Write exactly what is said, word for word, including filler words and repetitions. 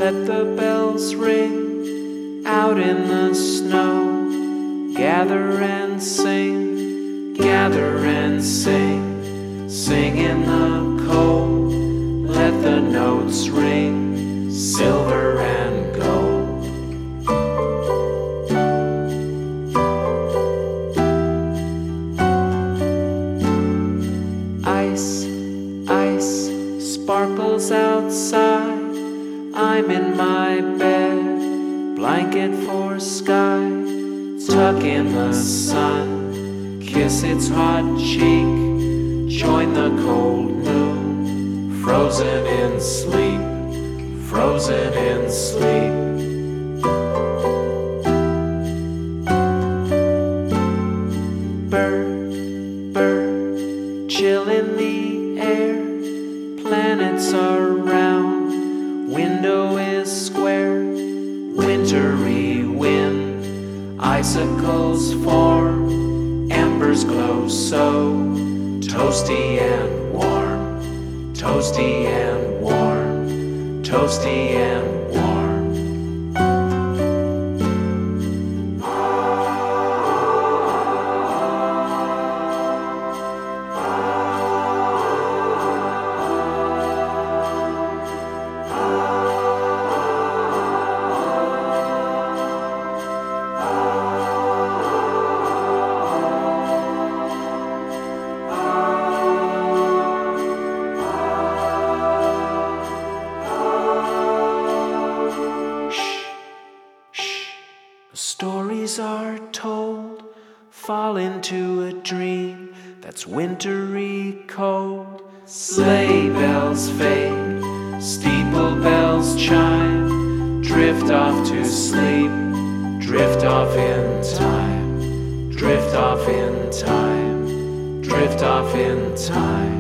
let the bells ring out in the snow. Gather and sing, gather and sing, sing in the cold. Let the notes ring, silver and gold. Ice, ice, sparkles outside. I'm in my bed, blanket for sky. Tuck in the sun, kiss its hot cheek. Join the cold moon, frozen in sleep, frozen in sleep. Bird, bird, chill in the air. Planets are round, window is square. Wintry wind, icicles form, embers glow so toasty and warm, toasty and warm, toasty and warm. Stories are told, fall into a dream that's wintry cold. Sleigh bells fade, steeple bells chime, drift off to sleep, drift off in time, drift off in time, drift off in time.